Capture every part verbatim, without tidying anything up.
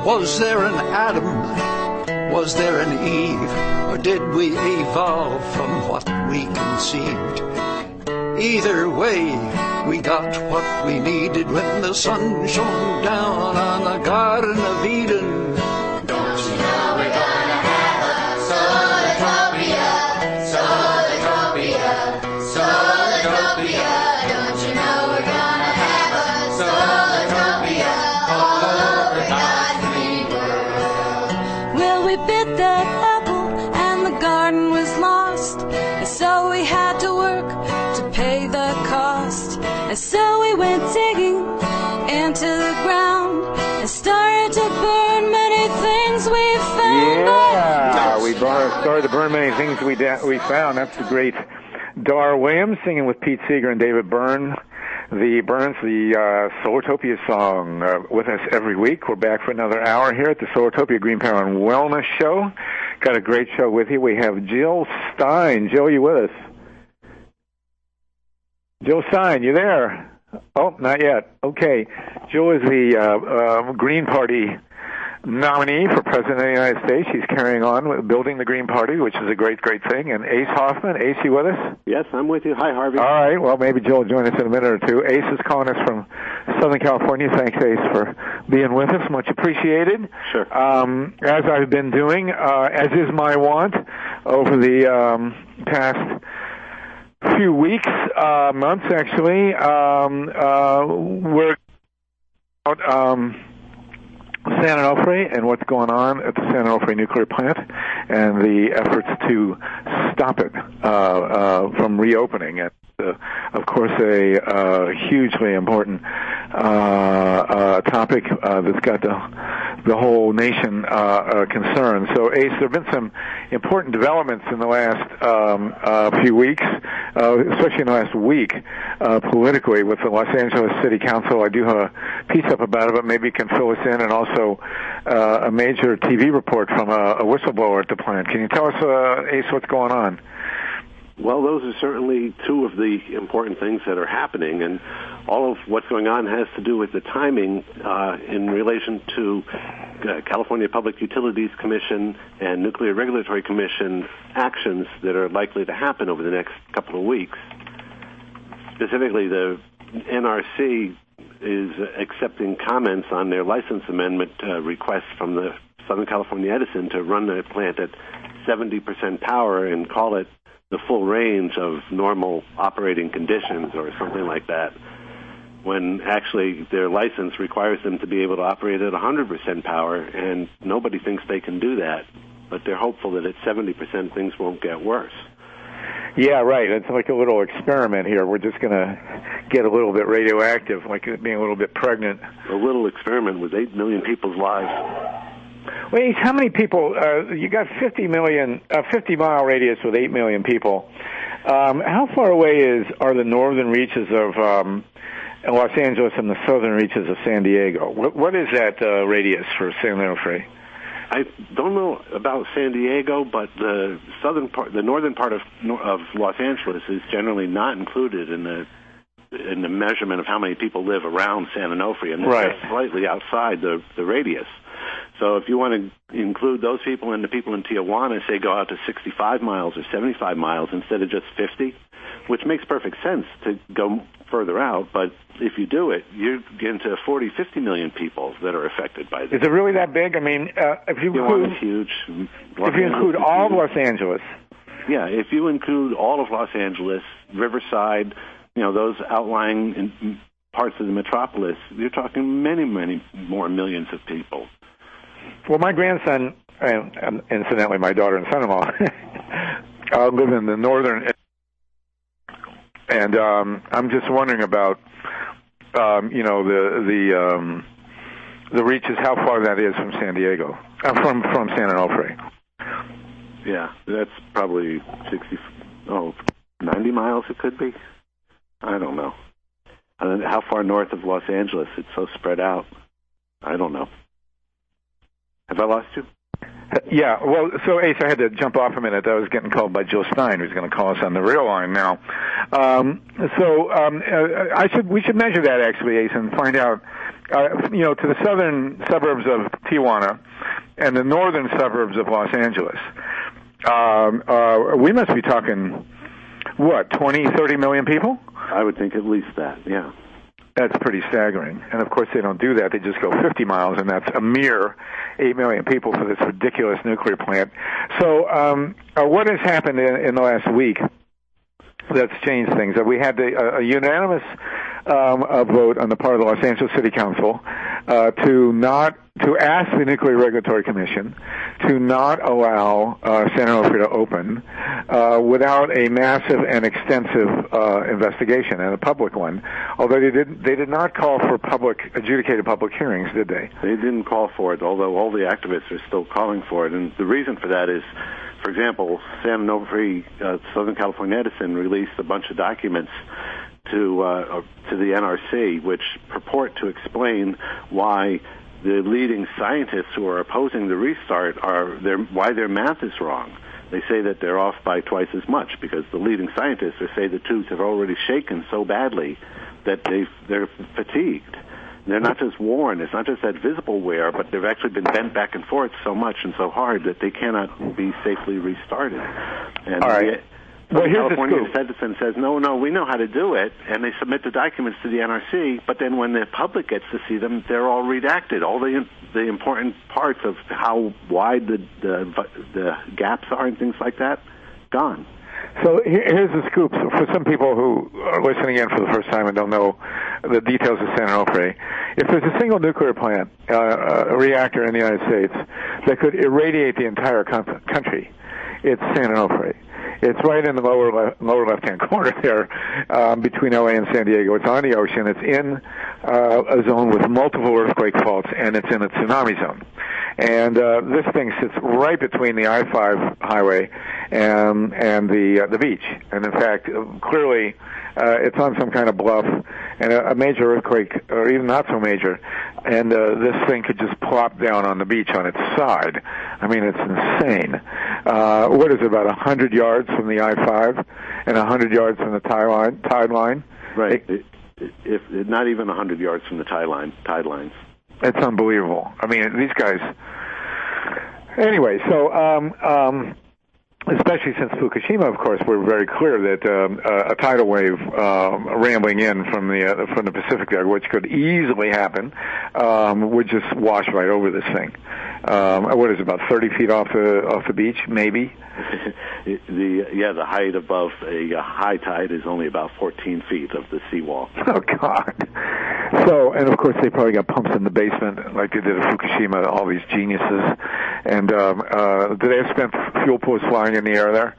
Was there an Adam? Was there an Eve? Or did we evolve from what we conceived? Either way, we got what we needed when the sun shone down on the Garden of Eden. Don't you know we're gonna have a Solartopia, Solartopia, Solartopia. Don't you know we're gonna have a Solartopia all over God's green world. Well, we bit that apple and the garden was lost, and so we had to work to pay the cost. And so we went digging into the ground and started to burn many things we found. Yeah, we started to burn many things we da- we found. That's the great Dar Williams singing with Pete Seeger and David Byrne. The Burns, the uh, Solartopia song, uh, with us every week. We're back for another hour here at the Solartopia Green Power and Wellness Show. Got a great show with you. We have Jill Stein. Jill, you with us? Jill Stein, you there? Oh, not yet. Okay. Jill is the uh, uh, Green Party nominee for President of the United States. She's carrying on with building the Green Party, which is a great, great thing. And Ace Hoffman. Ace, you with us? Yes, I'm with you. Hi, Harvey. All right. Well, maybe Jill will join us in a minute or two. Ace is calling us from Southern California. Thanks, Ace, for being with us. Much appreciated. Sure. Um, as I've been doing, uh, as is my wont, over the um, past few weeks, uh, months actually, um, uh, we're out um, San Onofre and what's going on at the San Onofre nuclear plant and the efforts to stop it uh, uh, from reopening. And, uh, of course, a uh, hugely important uh, uh, topic uh, that's got the, the whole nation uh, uh, concerned. So, Ace, there have been some important developments in the last um, uh, few weeks, uh, especially in the last week, uh, politically with the Los Angeles City Council. I do have a piece up about it, but maybe you can fill us in, and also uh, a major T V report from a, a whistleblower at the plant. Can you tell us, uh, Ace, what's going on? Well, those are certainly two of the important things that are happening, and all of what's going on has to do with the timing uh, in relation to uh, California Public Utilities Commission and Nuclear Regulatory Commission actions that are likely to happen over the next couple of weeks. Specifically, the N R C is accepting comments on their license amendment uh, request from the Southern California Edison to run the plant at seventy percent power and call it the full range of normal operating conditions or something like that, when actually their license requires them to be able to operate at one hundred percent power, and nobody thinks they can do that, but they're hopeful that at seventy percent things won't get worse. Yeah, right. It's like a little experiment here. We're just going to get a little bit radioactive, like being a little bit pregnant. A little experiment with eight million people's lives. Wait, how many people? Uh, you got fifty million, uh, fifty mile radius with eight million people. Um, how far away is are the northern reaches of um, Los Angeles and the southern reaches of San Diego? What, what is that uh, radius for San Onofre? I don't know about San Diego, but the southern part, the northern part of of Los Angeles is generally not included in the in the measurement of how many people live around San Onofre, and right. That's slightly outside the the radius. So if you want to include those people and the people in Tijuana, say go out to sixty-five miles or seventy-five miles instead of just fifty, which makes perfect sense to go further out, but if you do it, you get into forty, fifty million people that are affected by this. Is it really that big? I mean, uh, if you include, huge. If you include all of Los Angeles. Yeah, if you include all of Los Angeles, Riverside, you know, those outlying in parts of the metropolis, you're talking many, many more millions of people. Well, my grandson, and incidentally my daughter and son-in-law, uh, live in the northern, and um, I'm just wondering about, um, you know, the the um, the reaches, how far that is from San Diego, uh, from from San Onofre. Yeah, that's probably sixty, oh, ninety miles it could be. I don't know. I don't know how far north of Los Angeles. It's so spread out. I don't know. Have I lost you? Yeah, well, so Ace, I had to jump off a minute. I was getting called by Jill Stein, who's going to call us on the real line now. Um, so um, uh, I should we should measure that actually, Ace, and find out. Uh, you know, to the southern suburbs of Tijuana and the northern suburbs of Los Angeles, um, uh, we must be talking what, twenty, thirty million people? I would think at least that. Yeah. That's pretty staggering. And, of course, they don't do that. They just go fifty miles, and that's a mere eight million people for this ridiculous nuclear plant. So um, uh, what has happened in, in the last week that's changed things? Uh, we had the, uh, a unanimous um, a vote on the part of the Los Angeles City Council uh, to not to ask the Nuclear Regulatory Commission to not allow uh, San Onofre to open uh, without a massive and extensive uh, investigation, and a public one. Although they did they did not call for public adjudicated public hearings, did they? They didn't call for it, although all the activists are still calling for it. And the reason for that is, for example, San Onofre, uh, Southern California Edison released a bunch of documents to uh, to the N R C, which purport to explain why the leading scientists who are opposing the restart are their why their math is wrong. They say that they're off by twice as much because the leading scientists say the tubes have already shaken so badly that they've, they're fatigued. They're not just worn. It's not just that visible wear, but they've actually been bent back and forth so much and so hard that they cannot be safely restarted. And All right. the, Well, here's California the scoop. Edison says, no, no, we know how to do it, and they submit the documents to the N R C, but then when the public gets to see them, they're all redacted. All the the important parts of how wide the, the, the gaps are and things like that, gone. So here's the scoop for some people who are listening in for the first time and don't know the details of San Onofre. If there's a single nuclear plant, uh, a reactor in the United States that could irradiate the entire com- country, it's San Onofre. It's right in the lower left, lower left-hand corner there, um, between L A and San Diego. It's on the ocean. It's in uh, a zone with multiple earthquake faults, and it's in a tsunami zone. And uh, this thing sits right between the I five highway and and the uh, the beach. And in fact, clearly, uh, it's on some kind of bluff, and a, a major earthquake, or even not so major, and uh, this thing could just plop down on the beach on its side. I mean, it's insane. Uh, what is it, about one hundred yards from the I five and one hundred yards from the tide line? Tide line? Right. It, it, if, if not even one hundred yards from the tide line, tide lines. It's unbelievable. I mean, these guys... Anyway, so... Um, um, especially since Fukushima, of course, we're very clear that um, a, a tidal wave uh, rambling in from the uh, from the Pacific there, which could easily happen, um, would just wash right over this thing. Um, what is it, about thirty feet off the off the beach, maybe? the yeah, the height above a, a high tide is only about fourteen feet of the seawall. Oh God! So, and of course, they probably got pumps in the basement, like they did at Fukushima. All these geniuses, and um, uh, do they have spent fuel pools flying in the air there?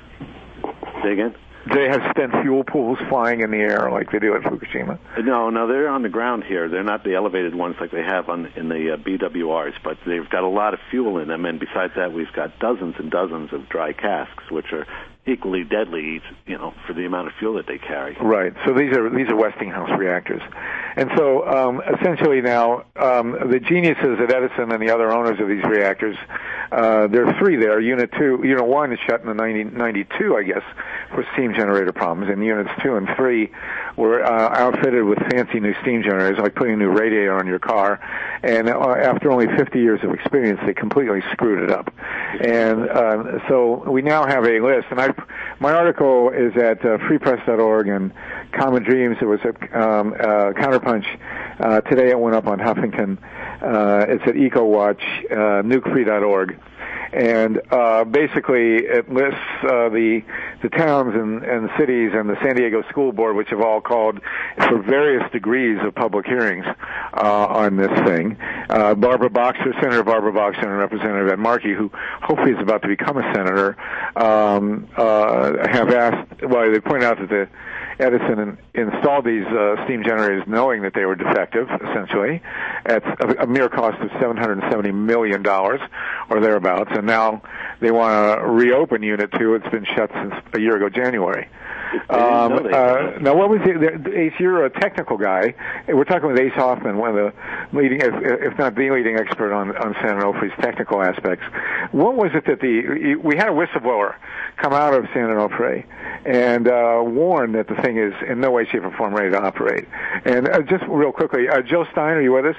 Say again? Do they have spent fuel pools flying in the air like they do at Fukushima? No, no, they're on the ground here. They're not the elevated ones like they have on in the uh, B W Rs, but they've got a lot of fuel in them. And besides that, we've got dozens and dozens of dry casks, which are equally deadly, you know, for the amount of fuel that they carry. Right. So these are these are Westinghouse reactors, and so um, essentially now um, the geniuses at Edison and the other owners of these reactors, uh, there are three there. Unit two, Unit one is shut in the nineteen ninety-two, I guess, for steam generator problems, and units two and three were uh, outfitted with fancy new steam generators, like putting a new radiator on your car. And uh, after only fifty years of experience, they completely screwed it up. And uh, so we now have a list, and I. My article is at uh, free press dot org and Common Dreams. It was at um, uh, Counterpunch. Uh, today it went up on Huffington. Uh, it's at EcoWatch, uh, nuke free dot org. And uh, basically it lists uh, the the towns and, and cities and the San Diego School Board, which have all called for various degrees of public hearings uh, on this thing. Uh, Barbara Boxer, Senator Barbara Boxer, and Representative Ed Markey, who hopefully is about to become a senator, um, uh, have asked, well, they point out that the Edison in, installed these uh, steam generators knowing that they were defective, essentially, at a, a mere cost of seven hundred seventy million dollars or thereabouts, and now they want to reopen Unit two. It's been shut since a year ago, January. Um, know they uh, now, what was it? Ace, you're a technical guy. We're talking with Ace Hoffman, one of the leading, if, if not the leading expert on, on San Onofre's technical aspects. What was it that the, we had a whistleblower come out of San Onofre and uh, warn that the thing is in no way, shape, or form ready to operate. And uh, just real quickly, uh, Joe Stein, are you with us?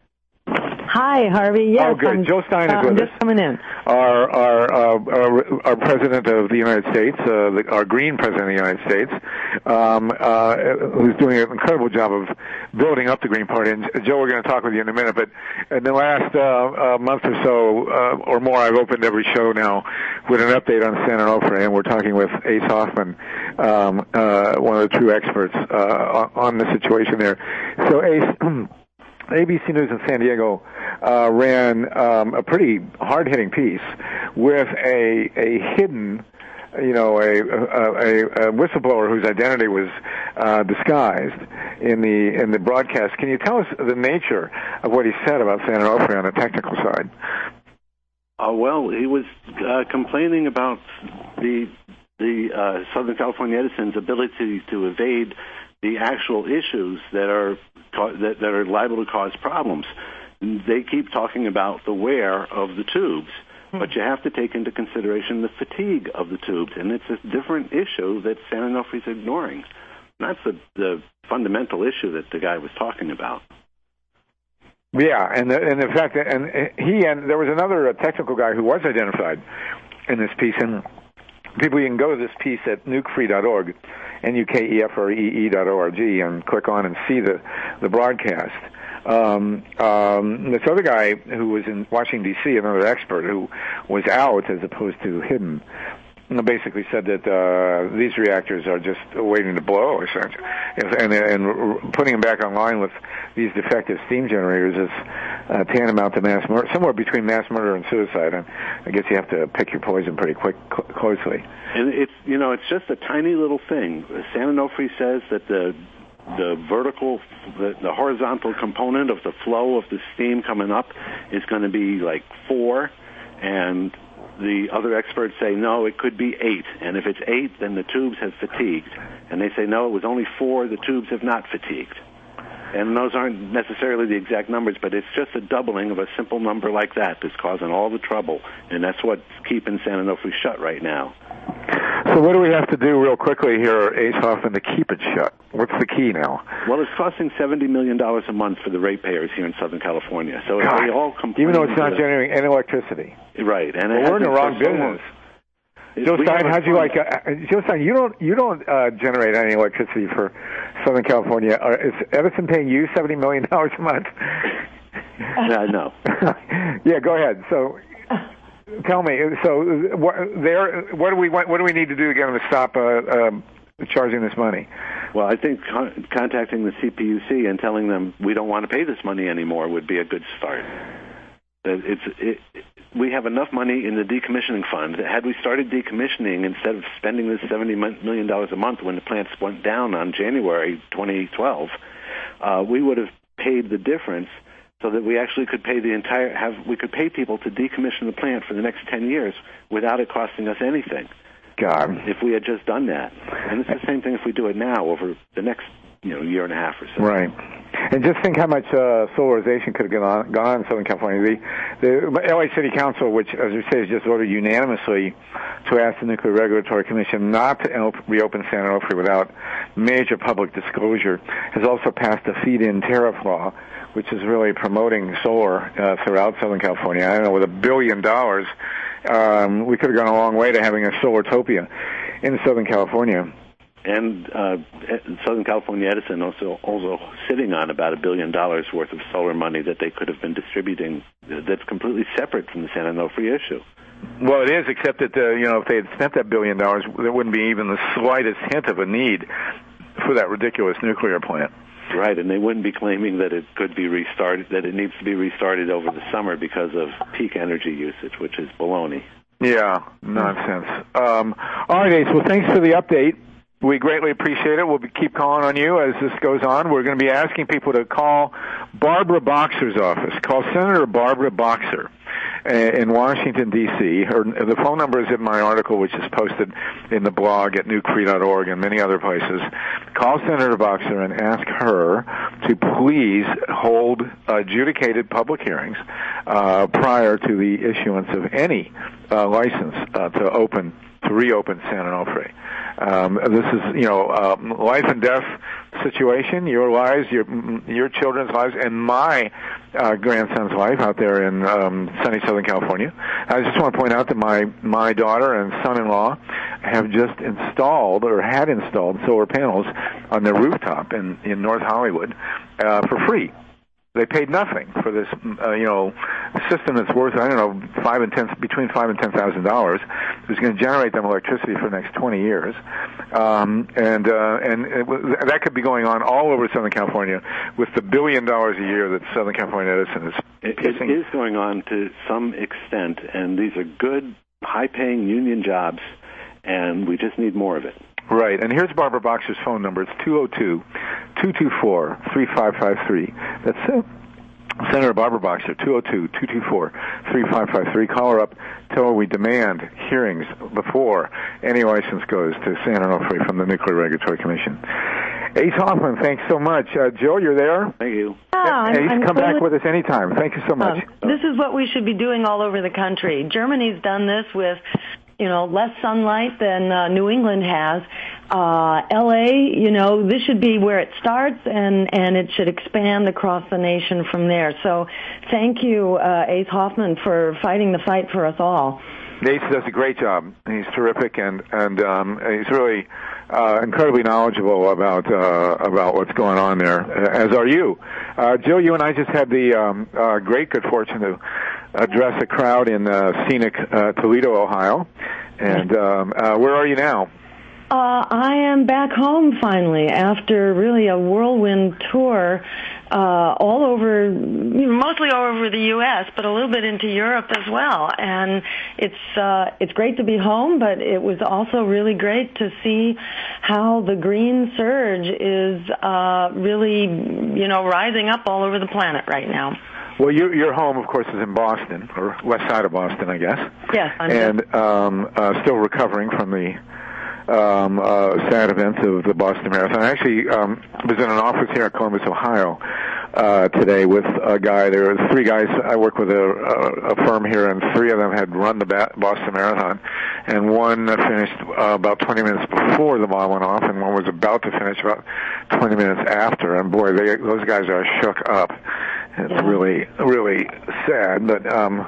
Hi, Harvey. Yes, oh, good. I'm, Joe Stein is uh, with I'm us. just coming in. Our our, uh, our our president of the United States, uh, the, our Green president of the United States, um, uh, who's doing an incredible job of building up the Green Party. And Joe, we're going to talk with you in a minute. But in the last uh, uh, month or so uh, or more, I've opened every show now with an update on San Onofre, and we're talking with Ace Hoffman, um, uh, one of the true experts uh, on the situation there. So, Ace. A B C News in San Diego uh, ran um, a pretty hard-hitting piece with a a hidden, you know, a, a, a whistleblower whose identity was uh, disguised in the in the broadcast. Can you tell us the nature of what he said about San Onofre on the technical side? Uh, well, he was uh, complaining about the the uh, Southern California Edison's ability to evade the actual issues that are that, that are liable to cause problems. They keep talking about the wear of the tubes, but you have to take into consideration the fatigue of the tubes, and it's a different issue that San Onofre's ignoring. And that's the, the fundamental issue that the guy was talking about. Yeah, and the, and the fact that and he and there was another uh, technical guy who was identified in this piece, and people, you can go to this piece at nuke free dot org, N U K E F R E E dot O R G, and click on and see the, the broadcast. Um, um, this other guy who was in Washington, D C, another expert who was out as opposed to hidden, basically said that uh, these reactors are just waiting to blow, essentially. And, and putting them back online with these defective steam generators is uh, tantamount to mass murder, somewhere between mass murder and suicide. And I guess you have to pick your poison pretty quick, cl- closely. And it's, you know, it's just a tiny little thing. San Onofre says that the the vertical, the, the horizontal component of the flow of the steam coming up is going to be like four, and the other experts say, no, it could be eight. And if it's eight, then the tubes have fatigued. And they say, no, it was only four, the tubes have not fatigued. And those aren't necessarily the exact numbers, but it's just a doubling of a simple number like that that's causing all the trouble. And that's what's keeping San Onofre shut right now. So what do we have to do real quickly here, Ace Hoffman, to keep it shut? What's the key now? Well, it's costing seventy million dollars a month for the ratepayers here in Southern California. So God, they all complain. Even though it's not generating any electricity. Right. And well, we're in the wrong business. Joe Stein, how'd you like? Uh, Joe Stein, you don't you don't uh, generate any electricity for Southern California. Uh, is Edison paying you seventy million dollars a month? uh, no. Yeah, go ahead. So, tell me. So, what, there, what do we what, what do we need to do to get them to stop uh, um, charging this money? Well, I think con- contacting the C P U C and telling them we don't want to pay this money anymore would be a good start. It's it, we have enough money in the decommissioning fund. Had we started decommissioning instead of spending this seventy million dollars a month when the plants went down on January twenty twelve, uh, we would have paid the difference so that we actually could pay the entire have we could pay people to decommission the plant for the next ten years without it costing us anything. God, if we had just done that, and it's the same thing if we do it now over the next you know year and a half or so. Right. And just think how much uh, solarization could have gone on, gone on in Southern California. The, the L A City Council, which, as we say, has just voted unanimously to ask the Nuclear Regulatory Commission not to reopen San Onofre without major public disclosure, has also passed a feed-in tariff law, which is really promoting solar uh, throughout Southern California. I don't know, with a billion dollars, um, we could have gone a long way to having a solartopia in Southern California. And uh, Southern California Edison also also sitting on about a billion dollars worth of solar money that they could have been distributing. That's completely separate from the San Onofre issue. Well, it is, except that uh, you know if they had spent that billion dollars, there wouldn't be even the slightest hint of a need for that ridiculous nuclear plant. Right, and they wouldn't be claiming that it could be restarted, that it needs to be restarted over the summer because of peak energy usage, which is baloney. Yeah, nonsense. Um, all right, Ace. Well, thanks for the update. We greatly appreciate it. We'll be, keep calling on you as this goes on. We're going to be asking people to call Barbara Boxer's office. Call Senator Barbara Boxer in Washington, D C Her, the phone number is in my article, which is posted in the blog at new cree dot org and many other places. Call Senator Boxer and ask her to please hold adjudicated public hearings uh, prior to the issuance of any uh, license uh, to open to reopen San Onofre. Um, this is, you know, um, life and death situation, your lives, your your children's lives, and my uh, grandson's life out there in um, sunny Southern California. I just want to point out that my, my daughter and son-in-law have just installed or had installed solar panels on their rooftop in, in North Hollywood uh, for free. They paid nothing for this, uh, you know, system that's worth, I don't know, five and ten, between five and ten thousand dollars. It's going to generate them electricity for the next twenty years, um, and uh, and it, that could be going on all over Southern California with the billion dollars a year that Southern California Edison is. It, it is going on to some extent, and these are good, high-paying union jobs, and we just need more of it. Right, and here's Barbara Boxer's phone number. It's two oh two, two two four, three five five three. That's uh, Senator Barbara Boxer, two oh two, two two four, three five five three. Call her up. Tell her we demand hearings before any license goes to San Onofre from the Nuclear Regulatory Commission. Ace Hoffman, thanks so much. Uh, Joe, you're there? Thank you. Yeah, I'm, Ace, I'm come clearly, back with us anytime. Thank you so much. Uh, this is what we should be doing all over the country. Germany's done this with, you know, less sunlight than uh, New England has. Uh, L A, you know, this should be where it starts, and, and it should expand across the nation from there. So thank you, uh, Ace Hoffman, for fighting the fight for us all. Ace does a great job. He's terrific, and, and um, he's really uh, incredibly knowledgeable about uh, about what's going on there, as are you. Uh, Jill, you and I just had the um, uh, great good fortune to address a crowd in uh, scenic uh, Toledo, Ohio. And um, uh, where are you now? Uh, I am back home finally after really a whirlwind tour uh, all over, you know, mostly all over the U S, but a little bit into Europe as well. And it's uh, it's great to be home, but it was also really great to see how the green surge is uh, really, you know, rising up all over the planet right now. Well, your your home, of course, is in Boston, or west side of Boston, I guess. Yes, I'm and um, uh, still recovering from the um, uh, sad events of the Boston Marathon. I actually um, was in an office here at Columbus, Ohio, uh, today with a guy. There were three guys. I work with a, a, a firm here, and three of them had run the Boston Marathon, and one finished uh, about twenty minutes before the bomb went off, and one was about to finish about twenty minutes after. And boy, they, those guys are shook up. It's yeah. really, really sad, but um,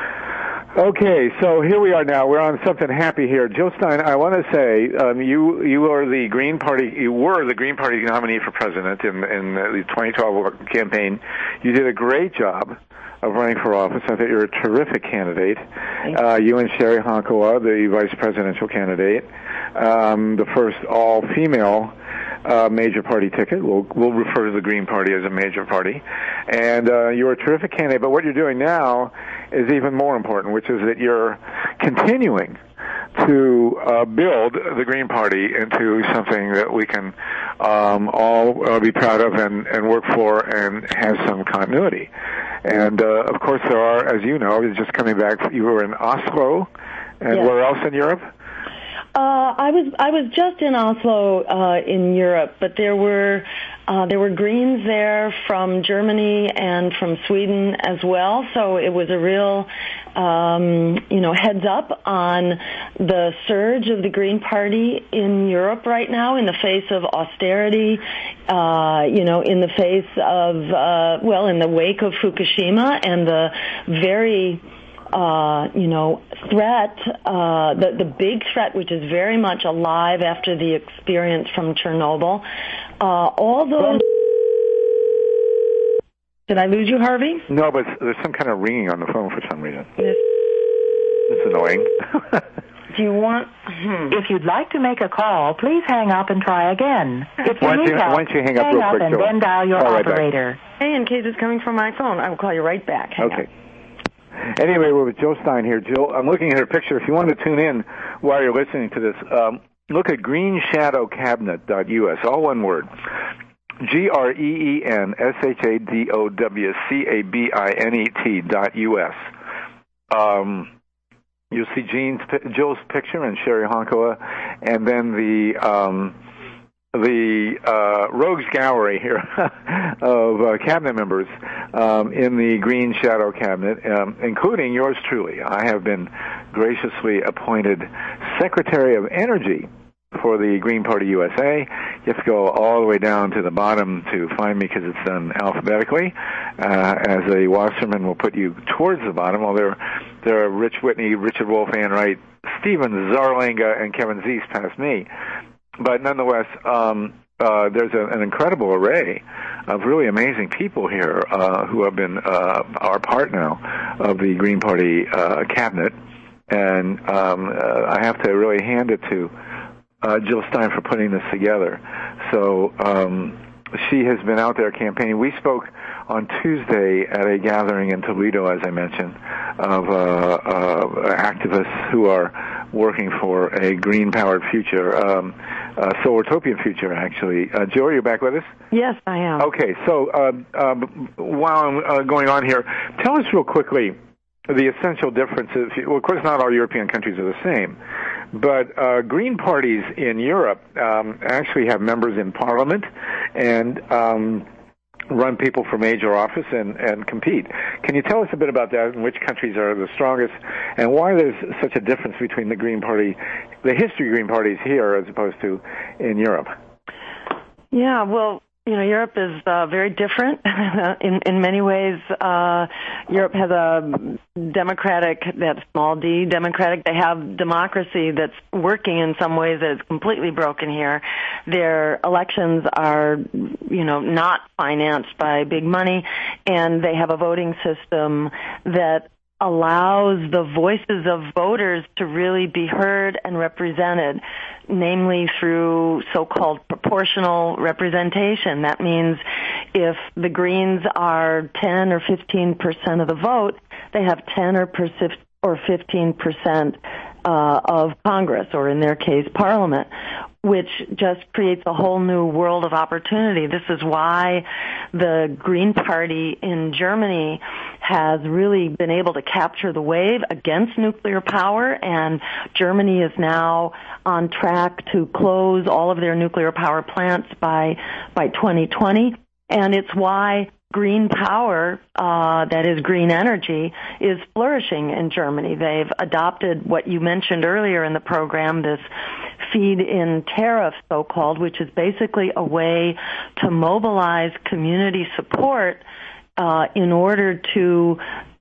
okay. So here we are now. We're on something happy here. Jill Stein, I want to say um, you you are the Green Party. You were the Green Party nominee for president in in the twenty twelve campaign. You did a great job of running for office. I think you're a terrific candidate. Uh, you and Sherry Honkola, the vice presidential candidate, um, the first all-female Uh, major party ticket. We'll, we'll refer to the Green Party as a major party. And uh, you're a terrific candidate, but what you're doing now is even more important, which is that you're continuing to uh, build the Green Party into something that we can um, all uh, be proud of and, and work for and has some continuity. And, uh, of course, there are, as you know, just coming back, you were in Oslo, and yes. where else in Europe? Uh, I was I was just in Oslo uh, in Europe, but there were uh, there were Greens there from Germany and from Sweden as well. So it was a real um, you know heads up on the surge of the Green Party in Europe right now in the face of austerity, uh, you know, in the face of uh, well, in the wake of Fukushima and the very Uh, you know, threat, uh, the, the big threat, which is very much alive after the experience from Chernobyl. Uh, all those... Did I lose you, Harvey? No, but there's some kind of ringing on the phone for some reason. Yes. It's annoying. Do you want... Hmm. If you'd like to make a call, please hang up and try again. If you why need don't you, help, why don't you hang up hang real up quick, and Joe? then dial your Call right operator. back. Hey, in case it's coming from my phone, I will call you right back. Hang okay. on. Anyway, we're with Jill Stein here. Jill, I'm looking at her picture. If you want to tune in while you're listening to this, um, look at green shadow cabinet dot U S, all one word. G R E E N S H A D O W C A B I N E T dot U S. Um, you'll see Jean's, Jill's picture and Sherry Honkola, and then the um, the uh, rogues gallery here of uh, cabinet members um, in the Green Shadow Cabinet, um, including yours truly. I have been graciously appointed Secretary of Energy for the Green Party U S A. You have to go all the way down to the bottom to find me because it's done alphabetically. Uh, as a Wasserman will put you towards the bottom. Well, there, there are Rich Whitney, Richard Wolf, Ann Wright, Stephen Zarlenga, and Kevin Zeese past me. But nonetheless, um, uh, there's a, an incredible array of really amazing people here uh, who have been uh, are part now of the Green Party uh, cabinet. And um, uh, I have to really hand it to Uh, Jill Stein for putting this together. So um, she has been out there campaigning. We spoke on Tuesday at a gathering in Toledo, as I mentioned, of uh, uh, activists who are working for a green-powered future, um, a solar-topian future, actually. Uh, Jill, are you back with us? Yes, I am. Okay, so uh, uh, while I'm uh, going on here, tell us real quickly the essential differences. Well, of course, not all European countries are the same. But uh, green parties in Europe um, actually have members in Parliament and um, run people for major office and, and compete. Can you tell us a bit about that and which countries are the strongest and why there's such a difference between the Green Party, the history of Green parties here as opposed to in Europe? Yeah, well, you know, Europe is uh, very different in in many ways. Uh, Europe has a democratic, that small d, democratic. They have democracy that's working in some ways that is completely broken here. Their elections are, you know, not financed by big money, and they have a voting system that allows the voices of voters to really be heard and represented, namely through so-called proportional representation. That means if the Greens are ten or fifteen percent of the vote, they have ten or fifteen percent uh, of Congress, or in their case, Parliament, which just creates a whole new world of opportunity. This is why the Green Party in Germany has really been able to capture the wave against nuclear power, and Germany is now on track to close all of their nuclear power plants by by twenty twenty, and it's why green power, uh, that is green energy, is flourishing in Germany. They've adopted what you mentioned earlier in the program, this feed-in tariff, so-called, which is basically a way to mobilize community support uh, in order to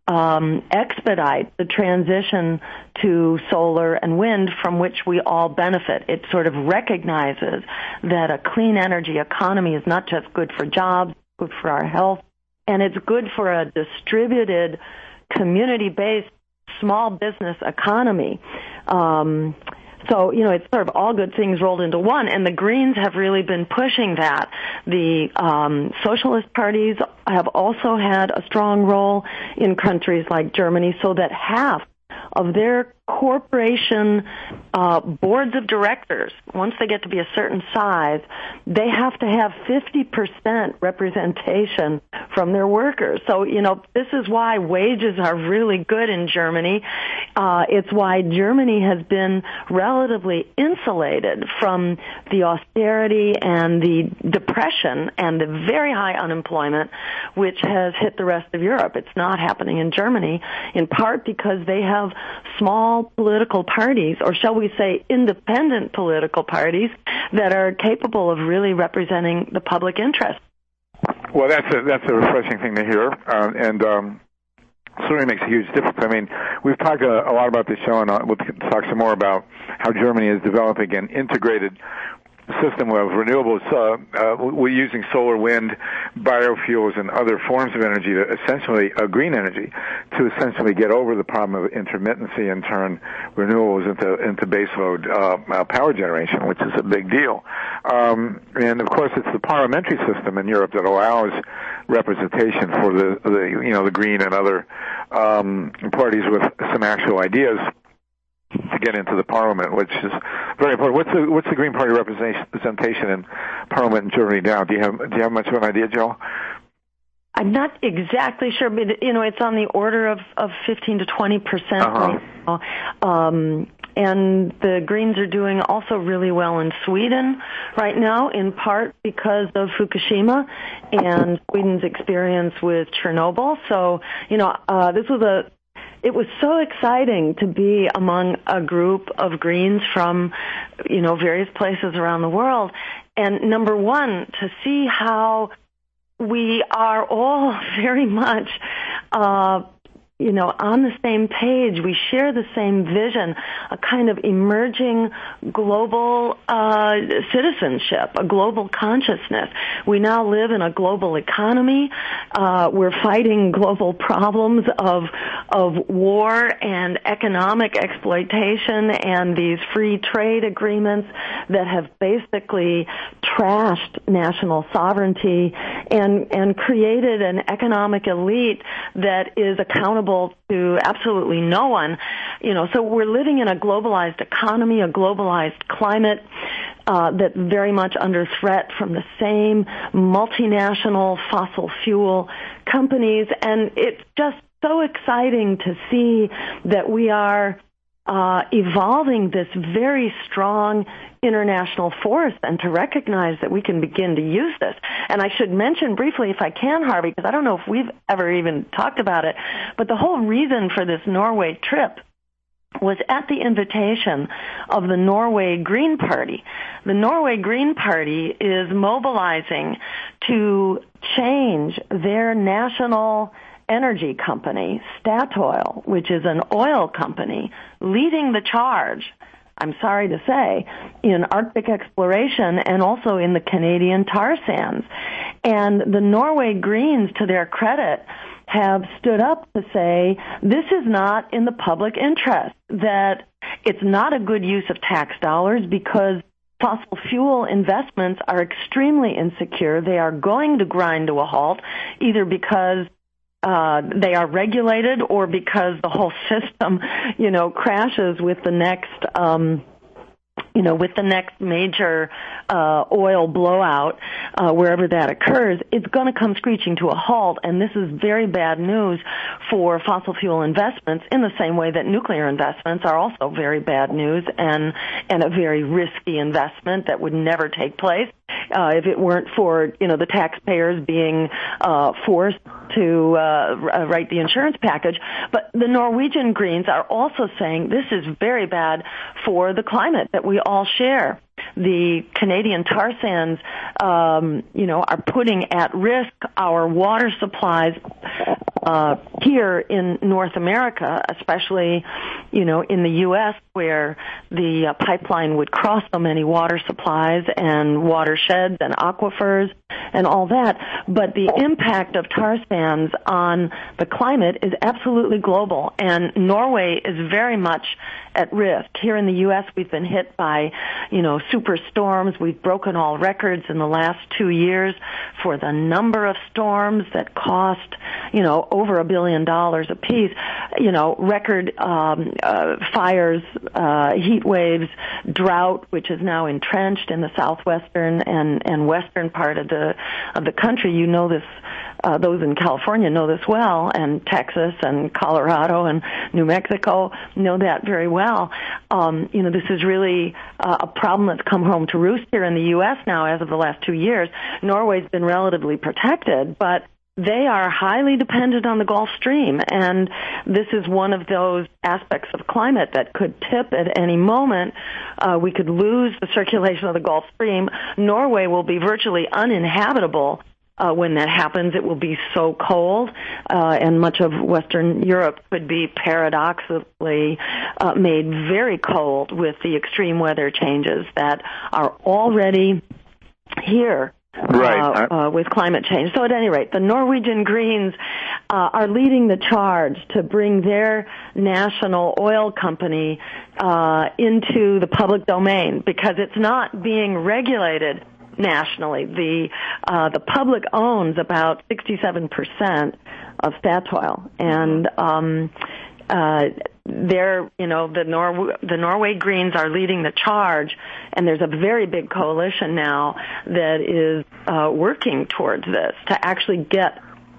um, expedite the transition to solar and wind, from which we all benefit. It sort of recognizes that a clean energy economy is not just good for jobs, good for our health, and it's good for a distributed, community-based small business economy. Um, so, you know, it's sort of all good things rolled into one, and the Greens have really been pushing that. The um, socialist parties have also had a strong role in countries like Germany, so that half of their corporation uh, boards of directors, once they get to be a certain size, they have to have fifty percent representation from their workers. So, you know, this is why wages are really good in Germany. Uh, it's why Germany has been relatively insulated from the austerity and the depression and the very high unemployment which has hit the rest of Europe. It's not happening in Germany, in part because they have small political parties, or shall we say independent political parties, that are capable of really representing the public interest. Well, that's a, that's a refreshing thing to hear, uh, and um, certainly makes a huge difference. I mean, we've talked a, a lot about this show, and uh, we'll talk some more about how Germany is developing an integrated system of renewables. Uh, uh, we're using solar, wind, biofuels, and other forms of energy to essentially, uh, green energy, to essentially get over the problem of intermittency and turn renewables into into baseload uh, uh, power generation, which is a big deal. Um, and of course, it's the parliamentary system in Europe that allows representation for the, the you know the green and other um, parties with some actual ideas to get into the parliament, which is very important. What's the what's the Green Party representation in Parliament in Germany now? Do you have do you have much of an idea, Joe? I'm not exactly sure, but, you know, it's on the order of, of fifteen to twenty percent Uh-huh. right now. Um, and the Greens are doing also really well in Sweden right now, in part because of Fukushima and Sweden's experience with Chernobyl. So, you know, uh, this was a, it was so exciting to be among a group of Greens from, you know, various places around the world. And number one, to see how we are all very much, uh, you know, on the same page. We share the same vision, a kind of emerging global uh, citizenship, a global consciousness. We now live in a global economy. Uh, we're fighting global problems of of war and economic exploitation and these free trade agreements that have basically trashed national sovereignty and and created an economic elite that is accountable to absolutely no one. You know, so we're living in a globalized economy, a globalized climate uh, that's very much under threat from the same multinational fossil fuel companies, and it's just so exciting to see that we are uh, evolving this very strong international force and to recognize that we can begin to use this. And I should mention briefly, if I can, Harvey, because I don't know if we've ever even talked about it, but the whole reason for this Norway trip was at the invitation of the Norway Green Party. The Norway Green Party is mobilizing to change their national energy company, Statoil, which is an oil company, leading the charge, I'm sorry to say, in Arctic exploration and also in the Canadian tar sands. And the Norway Greens, to their credit, have stood up to say this is not in the public interest, that it's not a good use of tax dollars because fossil fuel investments are extremely insecure. They are going to grind to a halt, either because Uh, they are regulated or because the whole system, you know, crashes with the next, um, you know, with the next major uh, oil blowout, uh, wherever that occurs. It's going to come screeching to a halt, and this is very bad news for fossil fuel investments in the same way that nuclear investments are also very bad news and, and a very risky investment that would never take place uh, if it weren't for, you know, the taxpayers being uh, forced to uh, write the insurance package. But the Norwegian Greens are also saying this is very bad for the climate that we all share. The Canadian tar sands, um, you know, are putting at risk our water supplies uh, here in North America, especially, you know, in the U S where the uh, pipeline would cross so many water supplies and watersheds and aquifers and all that. But the impact of tar sands on the climate is absolutely global, and Norway is very much at risk. Here in the U S, we've been hit by, you know, superstorms. We've broken all records in the last two years for the number of storms that cost, you know, over a billion dollars apiece. You know, record um, uh, fires, uh, heat waves, drought, which is now entrenched in the southwestern and, and western part of the of the country. You know this. Uh, those in California know this well, and Texas and Colorado and New Mexico know that very well. Um, you know, this is really uh, a problem that's come home to roost here in the U S now as of the last two years. Norway's been relatively protected, but they are highly dependent on the Gulf Stream, and this is one of those aspects of climate that could tip at any moment. Uh, we could lose the circulation of the Gulf Stream. Norway will be virtually uninhabitable Uh, when that happens. It will be so cold, uh, and much of Western Europe could be paradoxically uh, made very cold with the extreme weather changes that are already here. Right. Uh, uh, with climate change. So at any rate, the Norwegian Greens uh, are leading the charge to bring their national oil company uh, into the public domain because it's not being regulated nationally. The uh, the public owns about sixty-seven percent of Statoil, and um, uh, they're, you know, the Nor the Norway Greens are leading the charge, and there's a very big coalition now that is uh, working towards this to actually get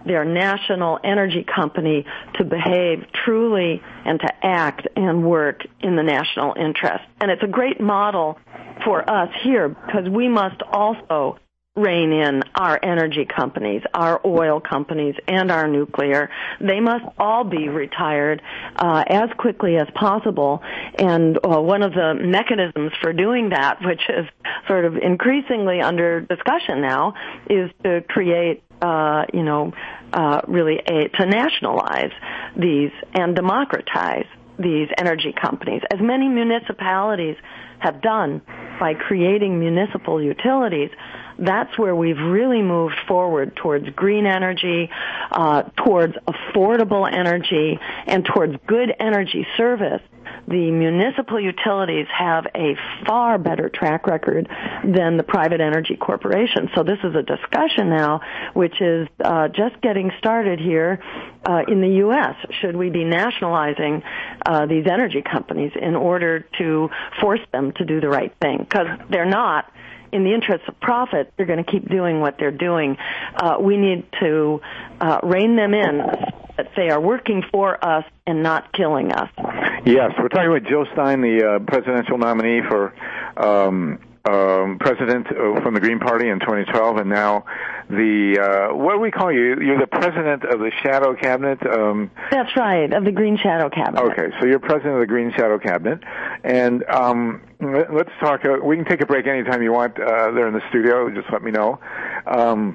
their national energy company to behave truly and to act and work in the national interest. And it's a great model for us here because we must also rein in our energy companies, our oil companies, and our nuclear. They must all be retired uh, as quickly as possible. And uh, one of the mechanisms for doing that, which is sort of increasingly under discussion now, is to create, uh, you know, uh, really a, to nationalize these and democratize these energy companies, as many municipalities have done by creating municipal utilities. That's where we've really moved forward towards green energy, uh, towards affordable energy, and towards good energy service. The municipal utilities have a far better track record than the private energy corporations. So this is a discussion now which is uh, just getting started here uh, in the U S. Should we be nationalizing uh, these energy companies in order to force them to do the right thing? Because they're not. In the interest of profit, they're going to keep doing what they're doing. Uh, we need to uh, rein them in, that they are working for us and not killing us. Yes, we're talking with Jill Stein, the uh, presidential nominee for um, um, president from the Green Party in twenty twelve, and now the, uh, what do we call you? You're the president of the Shadow Cabinet? Um, That's right, of the Green Shadow Cabinet. Okay, so you're president of the Green Shadow Cabinet, and um, let's talk, uh, we can take a break anytime you want uh, there in the studio, just let me know. Um,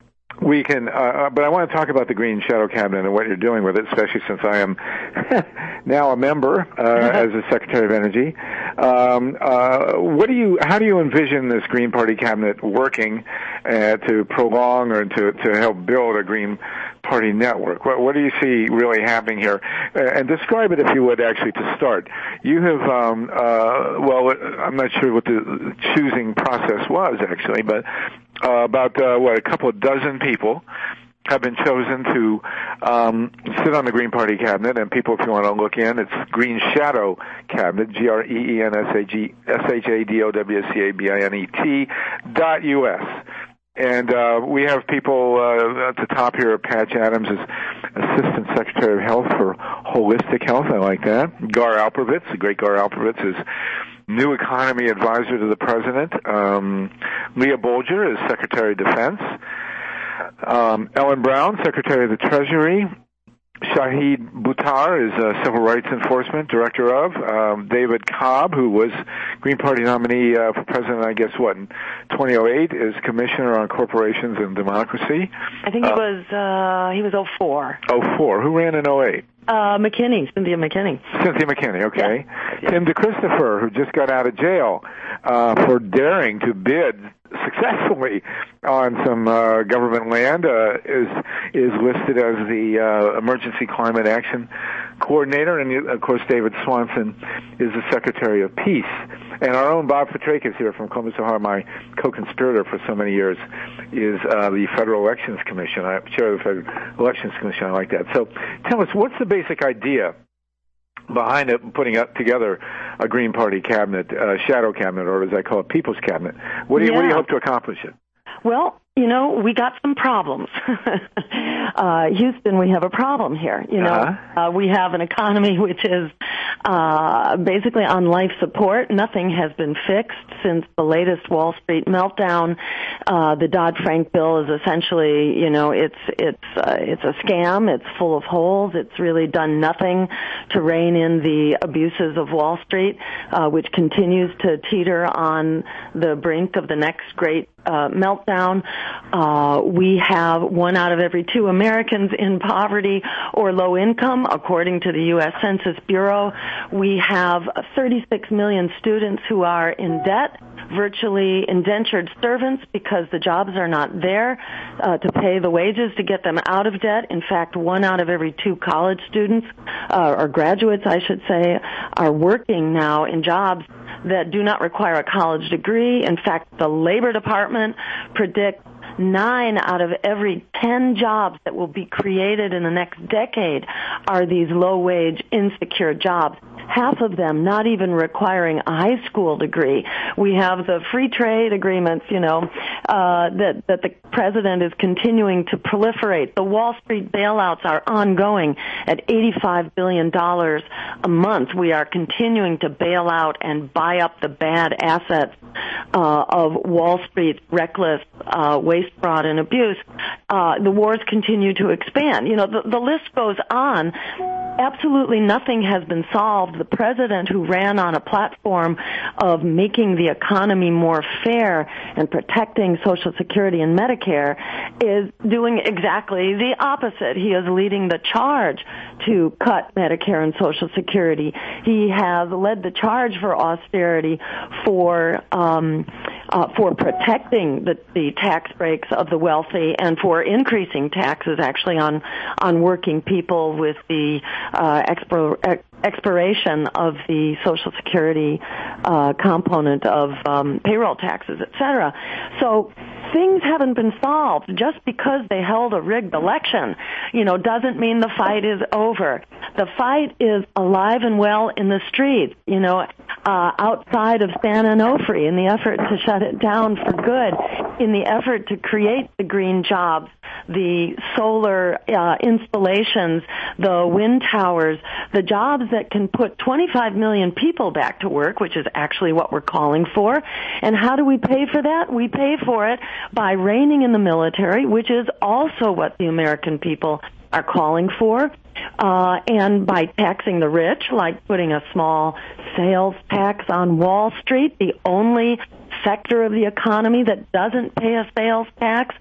we can, uh, but I want to talk about the Green Shadow Cabinet and what you're doing with it, especially since I am now a member uh, as a Secretary of Energy. Um, uh, what do you, how do you envision this Green Party cabinet working uh, to prolong or to, to help build a Green Party network? What, what do you see really happening here? Uh, and describe it, if you would, actually, to start. You have, um, uh, well, I'm not sure what the choosing process was, actually, but uh, about, uh, what, a couple of dozen people have been chosen to um, sit on the Green Party cabinet, and people, if you want to look in, it's Green Shadow Cabinet, G R E E N S H A D O W C A B I N E T dot U S. And uh, we have people uh, at the top here. Patch Adams is Assistant Secretary of Health for Holistic Health. I like that. Gar Alperovitz, the great Gar Alperovitz, is New Economy Advisor to the President. Um, Leah Bolger is Secretary of Defense. Um, Ellen Brown, Secretary of the Treasury. Shahid Buttar is uh, Civil Rights Enforcement Director of. Um, David Cobb, who was Green Party nominee uh, for president, I guess, what, in twenty oh eight, is Commissioner on Corporations and Democracy. I think it uh, was, uh, he was oh four. oh four. Who ran in oh eight? Uh, McKinney, Cynthia McKinney. Cynthia McKinney, okay. Yeah. Tim DeChristopher, who just got out of jail uh, for daring to bid successfully on some uh, government land, uh, is is listed as the uh, Emergency Climate Action Coordinator, and of course David Swanson is the Secretary of Peace. And our own Bob Petrakis here from Columbus, Ohio, my co-conspirator for so many years, is uh, the Federal Elections Commission. I'm chair of the Federal Elections Commission. I like that. So tell us, what's the basic idea behind it, putting up together a Green Party cabinet, uh, shadow cabinet, or as I call it, People's Cabinet? What do you, yeah. what do you hope to accomplish it? Well, you know, we got some problems. uh, Houston, we have a problem here. You know, uh-huh. uh, we have an economy which is uh, basically on life support. Nothing has been fixed since the latest Wall Street meltdown. Uh, the Dodd-Frank bill is essentially, you know, it's it's uh, it's a scam. It's full of holes. It's really done nothing to rein in the abuses of Wall Street, uh, which continues to teeter on the brink of the next great uh, meltdown. Uh, we have one out of every two Americans in poverty or low income, according to the U S Census Bureau. We have thirty-six million students who are in debt, virtually indentured servants because the jobs are not there uh, to pay the wages to get them out of debt. In fact, one out of every two college students, uh, or graduates, I should say, are working now in jobs that do not require a college degree. In fact, the Labor Department predicts nine out of every ten jobs that will be created in the next decade are these low-wage, insecure jobs. half of them not even requiring a high school degree. We have the free trade agreements, you know, uh, that, that the president is continuing to proliferate. The Wall Street bailouts are ongoing at eighty-five billion dollars a month. We are continuing to bail out and buy up the bad assets uh, of Wall Street's reckless uh, waste, fraud, and abuse. Uh, the wars continue to expand. You know, the, the list goes on. Absolutely nothing has been solved. The president, who ran on a platform of making the economy more fair and protecting Social Security and Medicare, is doing exactly the opposite. He is leading the charge to cut Medicare and Social Security. He has led the charge for austerity, for um, uh, for protecting the, the tax breaks of the wealthy, and for increasing taxes actually on on working people with the uh, expir- ex- expiration of the Social Security uh, component of um, payroll taxes, et cetera. So things haven't been solved. Just because they held a rigged election, you know, doesn't mean the fight is over. The fight is alive and well in the streets, you know, uh, outside of San Onofre, in the effort to shut it down for good, in the effort to create the green jobs, the solar uh, installations, the wind towers, the jobs that can put twenty-five million people back to work, which is actually what we're calling for. And how do we pay for that? We pay for it by reining in the military, which is also what the American people are calling for, uh, and by taxing the rich, like putting a small sales tax on Wall Street, the only sector of the economy that doesn't pay a sales tax.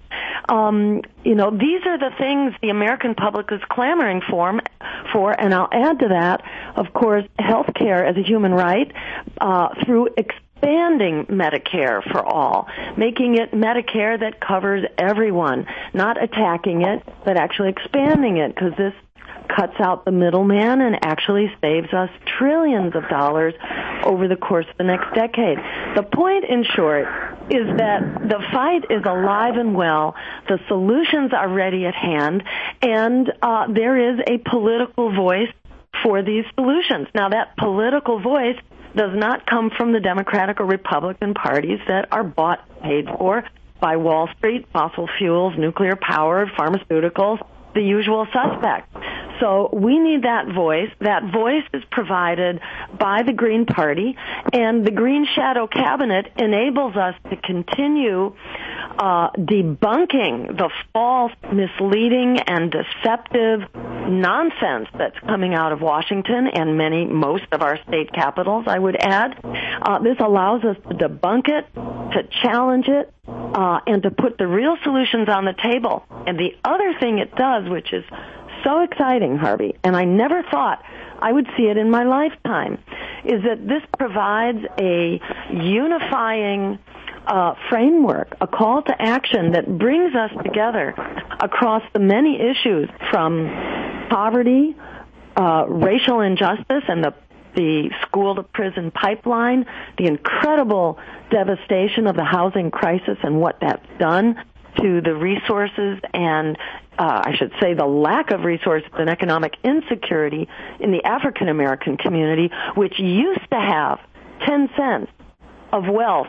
Um, you know, these are the things the American public is clamoring for, for, and I'll add to that, of course, health care as a human right uh, through expanding Medicare for all, making it Medicare that covers everyone, not attacking it, but actually expanding it, because this cuts out the middleman and actually saves us trillions of dollars over the course of the next decade. The point, in short, is that the fight is alive and well, the solutions are ready at hand, and uh, there is a political voice for these solutions. Now, that political voice does not come from the Democratic or Republican parties that are bought and paid for by Wall Street, fossil fuels, nuclear power, pharmaceuticals, the usual suspects. So we need that voice. That voice is provided by the Green Party, and the Green Shadow Cabinet enables us to continue uh, debunking the false, misleading, and deceptive nonsense that's coming out of Washington and many, most of our state capitals, I would add. Uh, this allows us to debunk it, to challenge it, uh, and to put the real solutions on the table. And the other thing it does, which is so exciting, Harvey, and I never thought I would see it in my lifetime, is that this provides a unifying uh, framework, a call to action that brings us together across the many issues from poverty, uh, racial injustice, and the the school-to-prison pipeline, the incredible devastation of the housing crisis and what that's done to the resources and, uh, I should say, the lack of resources and economic insecurity in the African-American community, which used to have ten cents of wealth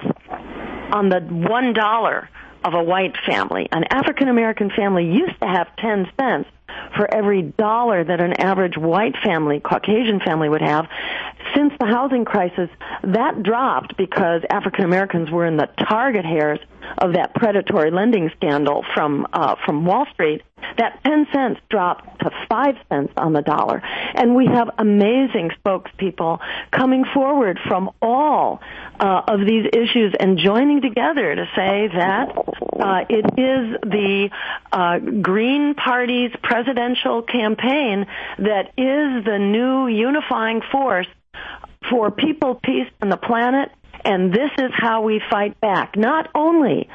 on the one dollar of a white family. An African-American family used to have ten cents for every dollar that an average white family, Caucasian family would have. Since the housing crisis, that dropped because African Americans were in the target hairs of that predatory lending scandal from uh, from Wall Street. That ten cents dropped to five cents on the dollar. And we have amazing spokespeople coming forward from all uh, of these issues and joining together to say that uh, it is the uh, Green Party's presidential campaign that is the new unifying force for people, peace, and the planet. And this is how we fight back, not only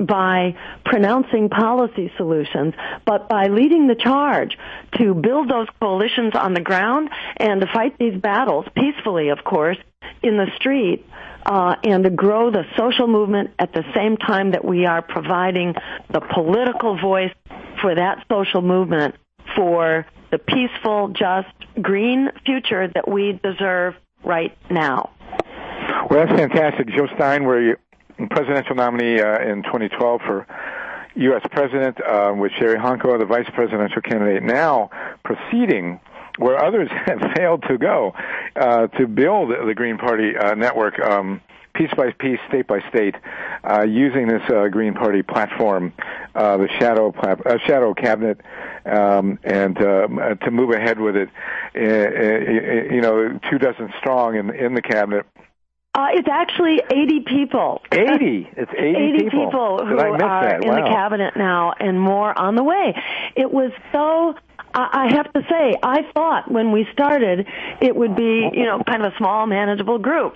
by pronouncing policy solutions, but by leading the charge to build those coalitions on the ground and to fight these battles peacefully, of course, in the street, uh, and to grow the social movement at the same time that we are providing the political voice for that social movement, for the peaceful, just, green future that we deserve right now. Well, that's fantastic. Jill Stein, we're presidential nominee uh, in twenty twelve for U S President, uh, with Sherry Honko, the vice presidential candidate, now proceeding where others have failed to go, uh, to build the Green Party uh, network, um, piece by piece, state by state, uh, using this uh, Green Party platform, uh, the shadow plat- uh, shadow cabinet, um, and uh, to move ahead with it. Uh, uh, you know, two dozen strong in in the cabinet. Uh, it's actually eighty people. eighty? It's eighty, eighty people. people who Did I miss are that? in Wow. the cabinet now, and more on the way. It was so... I have to say, I thought when we started it would be, you know, kind of a small, manageable group,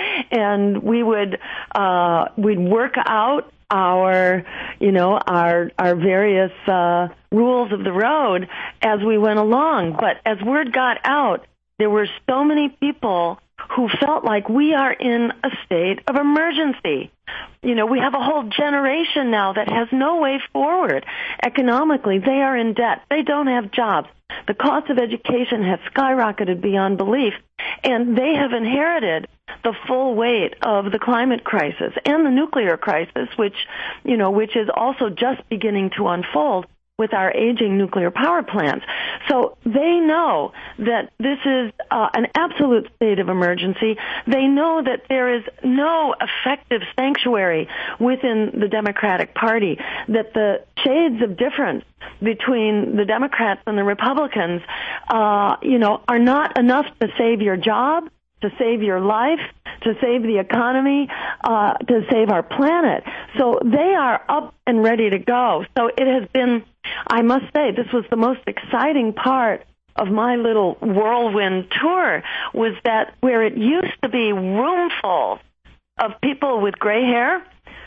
and we would uh, we'd work out our, you know, our our various uh, rules of the road as we went along. But as word got out, there were so many people who felt like we are in a state of emergency. You know, we have a whole generation now that has no way forward. Economically, they are in debt. They don't have jobs. The cost of education has skyrocketed beyond belief, and they have inherited the full weight of the climate crisis and the nuclear crisis, which, you know, which is also just beginning to unfold with our aging nuclear power plants. So they know that this is uh, an absolute state of emergency. They know that there is no effective sanctuary within the Democratic Party, that the shades of difference between the Democrats and the Republicans, uh, you know, are not enough to save your job, to save your life, to save the economy, uh, to save our planet. So they are up and ready to go. So it has been, I must say, this was the most exciting part of my little whirlwind tour, was that where it used to be roomfuls of people with gray hair,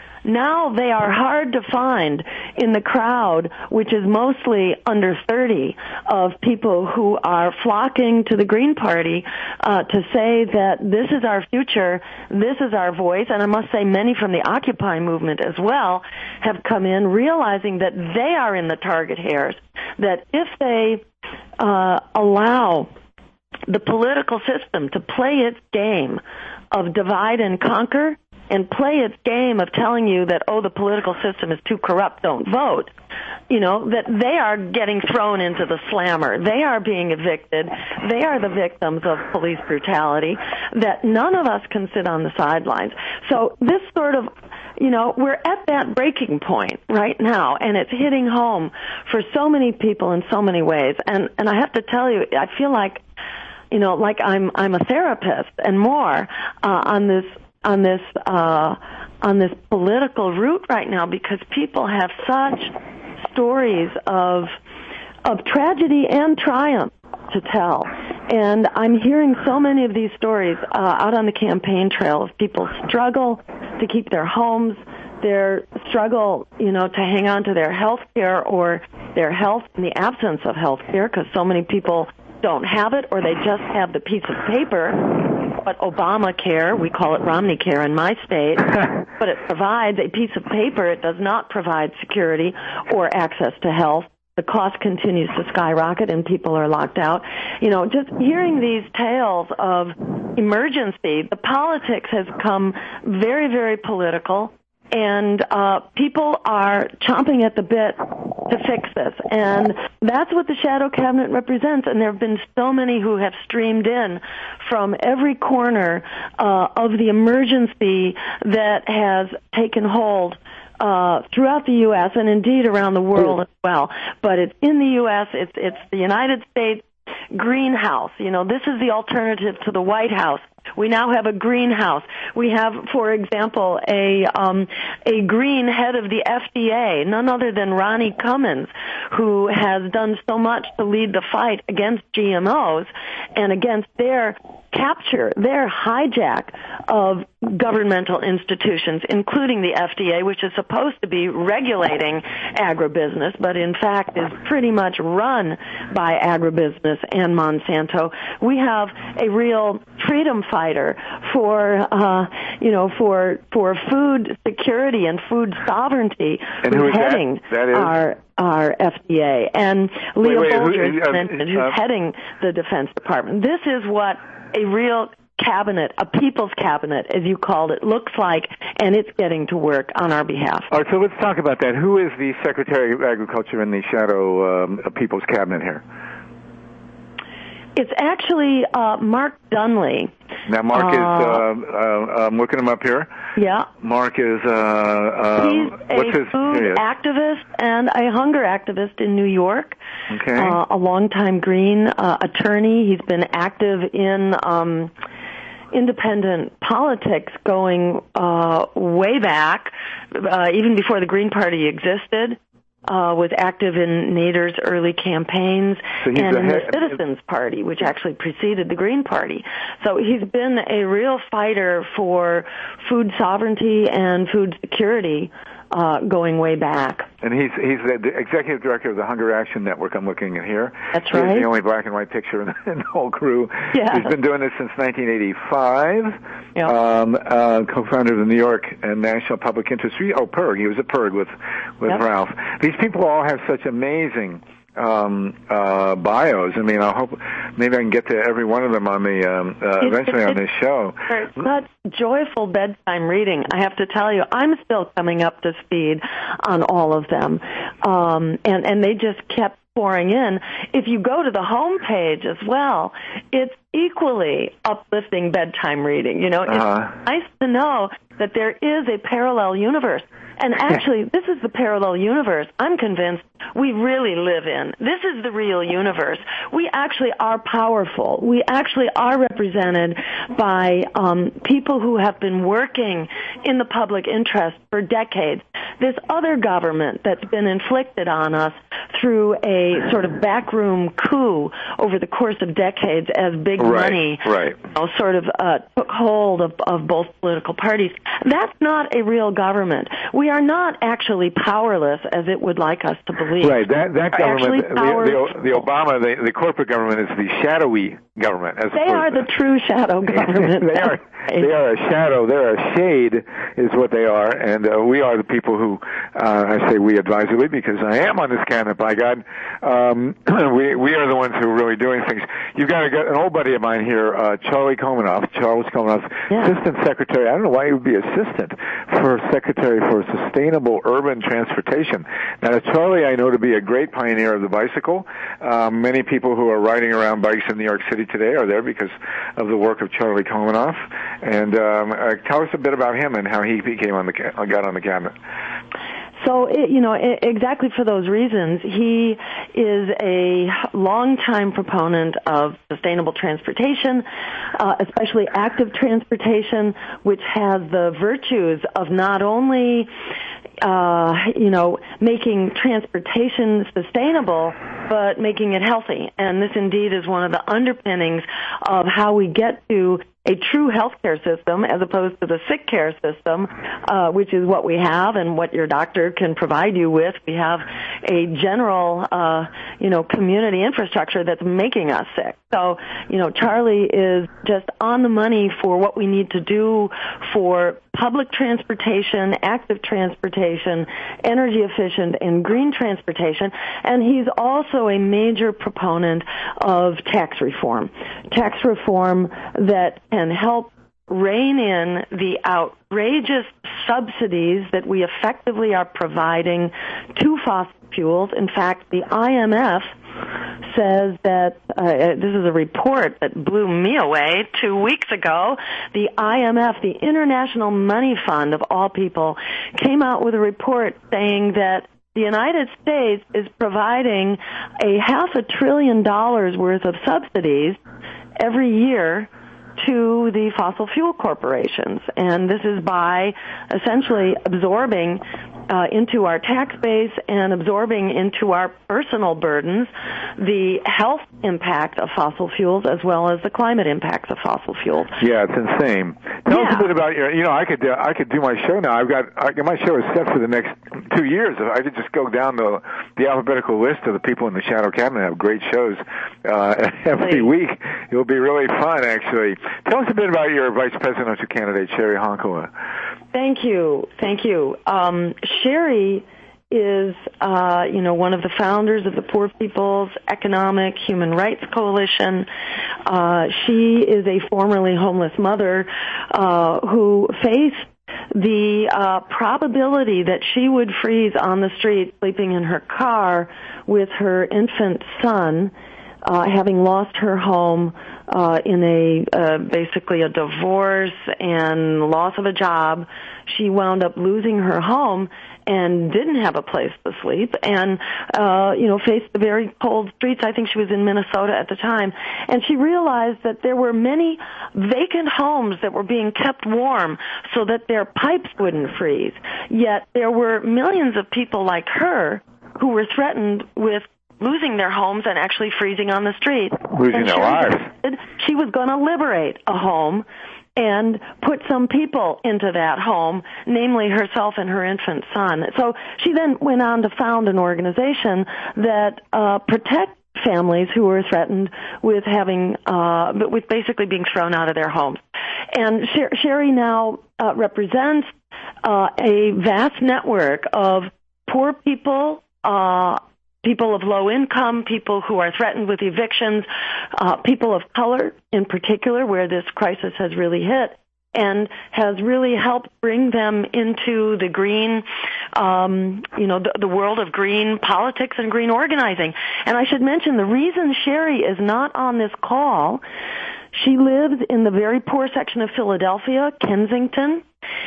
now they are hard to find in the crowd, which is mostly under thirty, of people who are flocking to the Green Party uh, to say that this is our future, this is our voice. And I must say many from the Occupy movement as well have come in realizing that they are in the target hairs, that if they uh, allow the political system to play its game of divide and conquer, and play its game of telling you that, oh, the political system is too corrupt, don't vote, you know, that they are getting thrown into the slammer. They are being evicted. They are the victims of police brutality, that none of us can sit on the sidelines. So this sort of, you know, we're at that breaking point right now, and it's hitting home for so many people in so many ways. And, and I have to tell you, I feel like, you know, like I'm, I'm a therapist and more uh, on this on this uh, on this political route right now, because people have such stories of of tragedy and triumph to tell. And I'm hearing so many of these stories uh, out on the campaign trail of people's struggle to keep their homes, their struggle, you know, to hang on to their health care or their health in the absence of health care, because so many people don't have it, or they just have the piece of paper. But Obamacare, we call it Romney Care in my state, but it provides a piece of paper. It does not provide security or access to health. The cost continues to skyrocket and people are locked out. You know, just hearing these tales of emergency, the politics has come very, very political. And uh, people are chomping at the bit to fix this. And that's what the shadow cabinet represents. And there have been so many who have streamed in from every corner uh, of the emergency that has taken hold uh, throughout the U S and indeed around the world as well. But it's in the U S, it's, it's the United States greenhouse. You know, this is the alternative to the White House. We now have a greenhouse. We have, for example, a um, a green head of the F D A, none other than Ronnie Cummins, who has done so much to lead the fight against G M Os and against their capture, their hijack of governmental institutions, including the F D A, which is supposed to be regulating agribusiness, but in fact is pretty much run by agribusiness and Monsanto. We have a real freedom fighter for, uh, you know, for for food security and food sovereignty. And who is heading that? That is? our our F D A, and Leah wait, wait, Bolger, who, uh, mentioned, who's uh, heading the Defense Department. This is what a real cabinet, a people's cabinet, as you called it, looks like, and it's getting to work on our behalf. All right, so let's talk about that. Who is the Secretary of Agriculture in the shadow um, People's Cabinet here? It's actually uh, Mark Dunley. Now, Mark uh, is, uh, uh, I'm looking him up here. Yeah. Mark is, uh, uh, He's a what's his, food here he is. activist and a hunger activist in New York. Okay. Uh, a longtime Green uh, attorney. He's been active in um, independent politics going uh, way back, uh, even before the Green Party existed. Uh, was active in Nader's early campaigns So he's and the in the head- Citizens Party, which actually preceded the Green Party. So he's been a real fighter for food sovereignty and food security uh, going way back. And he's he's the, the executive director of the Hunger Action Network. I'm looking at here. That's He's right. the only black and white picture in the, in the whole crew. Yeah. He's been doing this since nineteen eighty-five. Yeah. Um, uh, co-founder of the New York and National Public Interest. Oh, P I R G. He was at P I R G with with Yep. Ralph. These people all have such amazing um, uh, bios. I mean, I hope maybe I can get to every one of them on the um, uh, It- eventually it- on this show. It's such joyful bedtime reading, I have to tell you. I'm still coming up to speed on all of them. Um, and, and they just kept pouring in. If you go to the home page as well, it's equally uplifting bedtime reading. You know, Uh-huh. it's nice to know that there is a parallel universe. And actually, this is the parallel universe I'm convinced we really live in. This is the real universe. We actually are powerful. We actually are represented by um, people who have been working in the public interest for decades. This other government that's been inflicted on us through a sort of backroom coup over the course of decades as big Right, money right. you know, sort of uh, took hold of, of both political parties. That's not a real government. We are not actually powerless as it would like us to believe. Right, that that We're actually government, the, the, the powerful. Obama, the, the corporate government is the shadowy government. As They opposed are to- the true shadow government. they are they are a shadow. They're a shade, is what they are, and uh, we are the people who uh, I say we advisedly because I am on this cabinet. By God, um, we we are the ones who are really doing things. You've got a, an old buddy of mine here, uh, Charlie Komanoff, Charles Komanoff, Yeah. Assistant Secretary. I don't know why he would be assistant for Secretary for Sustainable Urban Transportation. Now, Charlie, I know to be a great pioneer of the bicycle. Um, many people who are riding around bikes in New York City today are there because of the work of Charlie Komanoff. And um, uh, tell us a bit about him and how he became on the ca- got on the cabinet. So, it, you know, I- exactly for those reasons, he is a longtime proponent of sustainable transportation, uh, especially active transportation, which has the virtues of not only uh, you know, making transportation sustainable, but making it healthy. And this indeed is one of the underpinnings of how we get to a true healthcare system as opposed to the sick care system, uh, which is what we have and what your doctor can provide you with. We have a general, uh, you know, community infrastructure that's making us sick. So, you know, Charlie is just on the money for what we need to do for public transportation, active transportation, energy efficient and green transportation. And he's also a major proponent of tax reform. Tax reform that can help rein in the outrageous subsidies that we effectively are providing to fossil fuels. In fact, the I M F says that, uh, this is a report that blew me away two weeks ago, the I M F, the International Money Fund of all people, came out with a report saying that the United States is providing a half a trillion dollars worth of subsidies every year to the fossil fuel corporations. And this is by essentially absorbing uh, into our tax base and absorbing into our personal burdens the health impact of fossil fuels as well as the climate impacts of fossil fuels. Yeah, it's insane. Tell us Yeah. a bit about your. You know, I could uh, I could do my show now. I've got I, my show is set for the next two years. I could just go down the the alphabetical list of the people in the Shadow Cabinet. Have great shows uh, every week. It'll be really fun, actually. Tell us a bit about your vice presidential candidate, Sherry Honkola. Thank you, thank you. Um, Sherry is, uh, you know, one of the founders of the Poor People's Economic Human Rights Coalition. Uh, she is a formerly homeless mother uh, who faced the uh, probability that she would freeze on the street sleeping in her car with her infant son, uh, having lost her home uh, in a uh, basically a divorce and loss of a job. She wound up losing her home and didn't have a place to sleep, and uh, you know, faced the very cold streets. I think she was in Minnesota at the time, and she realized that there were many vacant homes that were being kept warm so that their pipes wouldn't freeze. Yet there were millions of people like her who were threatened with losing their homes and actually freezing on the street. Losing their lives. She was going to liberate a home and put some people into that home, namely herself and her infant son. So she then went on to found an organization that uh, protects families who were threatened with having, uh, with basically being thrown out of their homes. And Sher- Sherry now uh, represents uh, a vast network of poor people, uh, people of low income, people who are threatened with evictions, uh, people of color in particular, where this crisis has really hit, and has really helped bring them into the green, um, you know, the, the world of green politics and green organizing. And I should mention the reason Sherry is not on this call, she lives in the very poor section of Philadelphia, Kensington,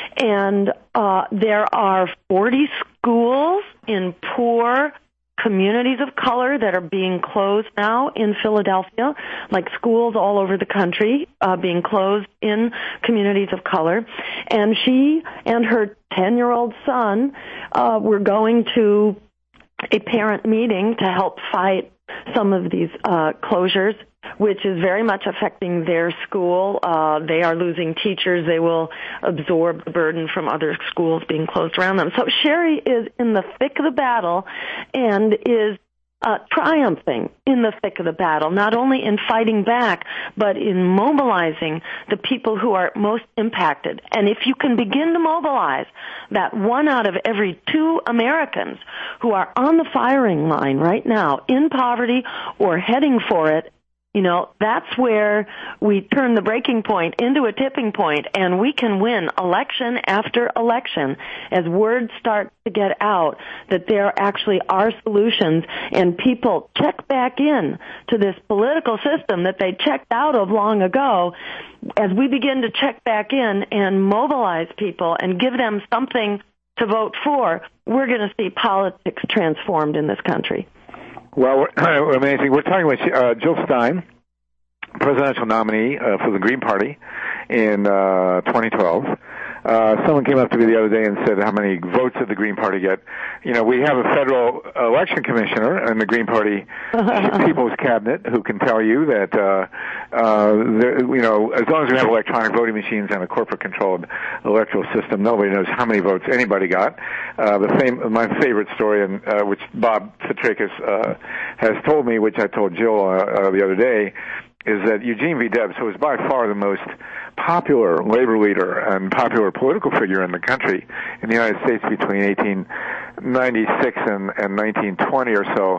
and uh, there are forty schools in poor communities of color that are being closed now in Philadelphia, like schools all over the country uh, being closed in communities of color. And she and her ten-year-old son uh, were going to a parent meeting to help fight some of these uh, closures, which is very much affecting their school. Uh, they are losing teachers. They will absorb the burden from other schools being closed around them. So Sherry is in the thick of the battle and is uh, triumphing in the thick of the battle, not only in fighting back, but in mobilizing the people who are most impacted. And if you can begin to mobilize that one out of every two Americans who are on the firing line right now in poverty or heading for it, you know, that's where we turn the breaking point into a tipping point, and we can win election after election as word starts to get out that there actually are solutions, and people check back in to this political system that they checked out of long ago. As we begin to check back in and mobilize people and give them something to vote for, we're going to see politics transformed in this country. Well, amazing. We're talking with uh, Jill Stein, presidential nominee uh, for the Green Party in uh, twenty twelve. Uh, someone came up to me the other day and said, how many votes did the Green Party get? You know, we have a federal election commissioner in the Green Party People's Cabinet who can tell you that, uh, uh, there, you know, as long as we have electronic voting machines and a corporate-controlled electoral system, nobody knows how many votes anybody got. Uh, the fam- my favorite story, and, uh, which Bob Fitrakis uh, has told me, which I told Jill uh, uh, the other day, is that Eugene V. Debs, who was by far the most popular labor leader and popular political figure in the country in the United States between eighteen ninety-six and, and nineteen twenty or so,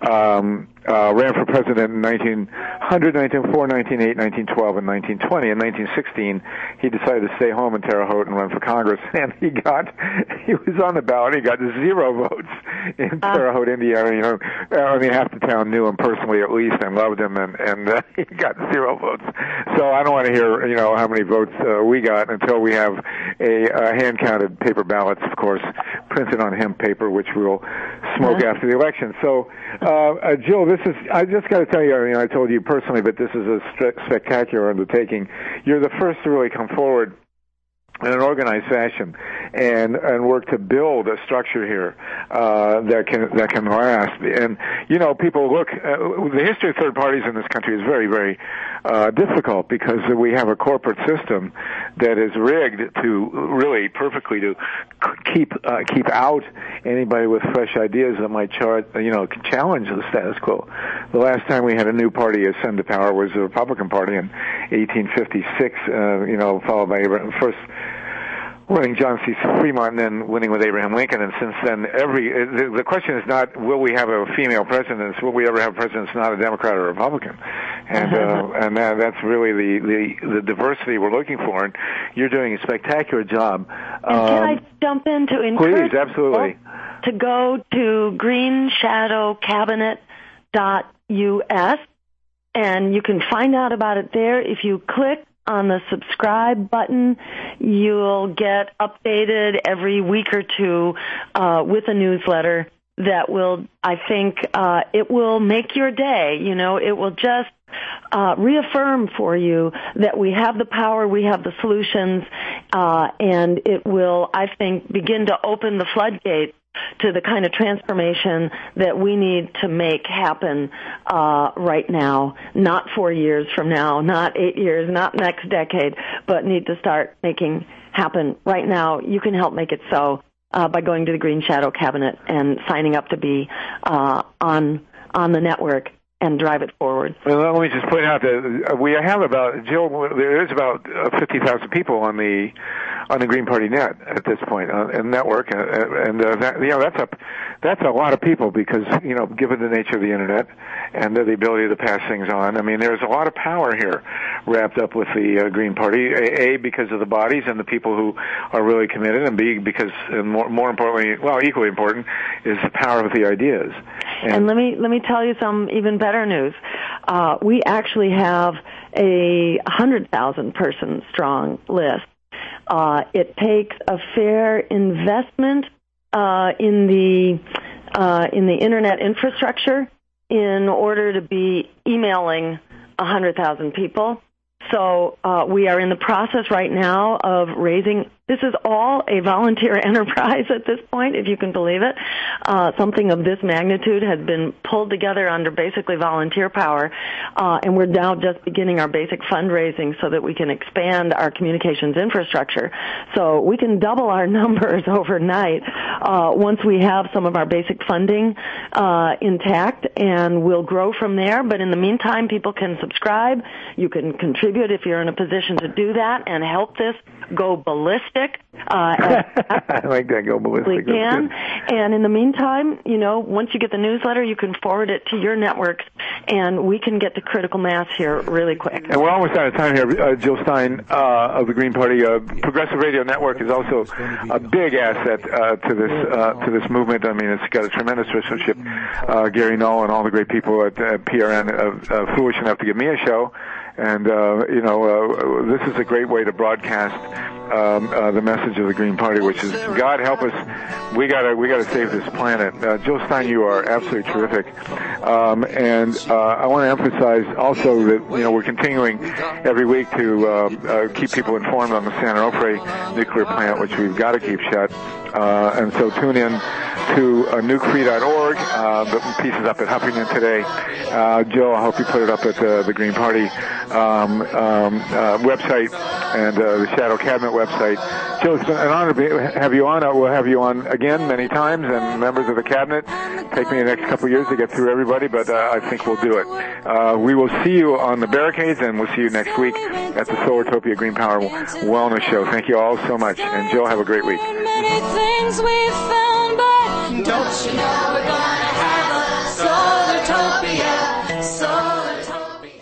um, uh, ran for president in nineteen hundred, nineteen oh four, nineteen oh eight, nineteen twelve, and nineteen twenty. In nineteen sixteen, he decided to stay home in Terre Haute and run for Congress, and he got, he was on the ballot, he got zero votes in Terre Haute, Indiana. You know, I mean, half the town knew him personally at least and loved him, and, and uh, he got zero votes. So I don't want to hear, you know, how many votes uh, we got until we have a, a hand-counted paper ballots, of course, printed on hemp paper, which we'll smoke uh-huh. after the election. So, uh, uh, Jill, this is, I just got to tell you, I mean, I told you personally, but this is a st- spectacular undertaking. You're the first to really come forward in an organized fashion, and and work to build a structure here uh, that can that can last. And you know, people look. Uh, the history of third parties in this country is very, very uh, difficult because we have a corporate system that is rigged to really perfectly to keep uh, keep out anybody with fresh ideas that might chart, you know, challenge the status quo. The last time we had a new party ascend to power was the Republican Party in eighteen fifty-six. Uh, you know, followed by Abraham, first winning John C. Fremont and then winning with Abraham Lincoln. And since then, every the, the question is not will we have a female president, it's will we ever have a president that's not a Democrat or a Republican. And uh, and that, that's really the, the, the diversity we're looking for. And you're doing a spectacular job. And um, can I jump in to encourage please, absolutely. to go to green shadow cabinet dot U S, and you can find out about it there. If you click on the subscribe button, you'll get updated every week or two uh, with a newsletter that will, I think, uh, it will make your day. You know, it will just uh, reaffirm for you that we have the power, we have the solutions, uh, and it will, I think, begin to open the floodgates to the kind of transformation that we need to make happen uh, right now, not four years from now, not eight years, not next decade, but need to start making happen right now. You can help make it so uh, by going to the Green Shadow Cabinet and signing up to be uh, on on the network and drive it forward. Well, let me just point out that we have about, Jill, there is about fifty thousand people on the on the Green Party net at this point, uh, and network, uh, and uh, that, you know, that's a that's a lot of people because, you know, given the nature of the internet and the, the ability to pass things on, I mean, there's a lot of power here wrapped up with the uh, Green Party. A, a, because of the bodies and the people who are really committed, and B, because, and more more importantly, well, equally important, is the power of the ideas. And, and let me let me tell you some even better news. Uh, we actually have a one hundred thousand person strong list. Uh, it takes a fair investment uh, in the uh, in the internet infrastructure in order to be emailing one hundred thousand people. So uh, we are in the process right now of raising. This is all a volunteer enterprise at this point, if you can believe it. Uh, something of this magnitude has been pulled together under basically volunteer power, uh, and we're now just beginning our basic fundraising so that we can expand our communications infrastructure. So we can double our numbers overnight uh, once we have some of our basic funding uh, intact, and we'll grow from there. But in the meantime, people can subscribe. You can contribute if you're in a position to do that and help this go ballistic. Uh, I like that, go ballistic. We can. And in the meantime, you know, once you get the newsletter, you can forward it to your networks, and we can get to critical mass here really quick. And we're almost out of time here. Uh, Jill Stein uh, of the Green Party. Uh, Progressive Radio Network is also a big asset uh, to this uh, to this movement. I mean, it's got a tremendous listenership. Uh, Gary Null and all the great people at uh, P R N are uh, foolish enough to give me a show. And, uh, you know, uh, this is a great way to broadcast um, uh, the message of the Green Party, which is, God help us, we gotta we gotta save this planet. Uh, Jill Stein, you are absolutely terrific. Um, and uh, I want to emphasize also that, you know, we're continuing every week to uh, uh, keep people informed on the San Onofre nuclear plant, which we've got to keep shut. Uh, and so tune in to uh, nuke free dot org. Uh, the piece is up at Huffington today. Uh, Joe, I hope you put it up at uh, the Green Party um, um, uh, website and uh, the Shadow Cabinet website. Joe, it's been an honor to have you on. Uh, we'll have you on again many times, and members of the Cabinet. Take me the next couple of years to get through everybody, but uh, I think we'll do it. Uh, we will see you on the barricades, and we'll see you next week at the Solartopia Green Power Wellness Show. Thank you all so much, and Joe, have a great week. Many things we found, but don't you know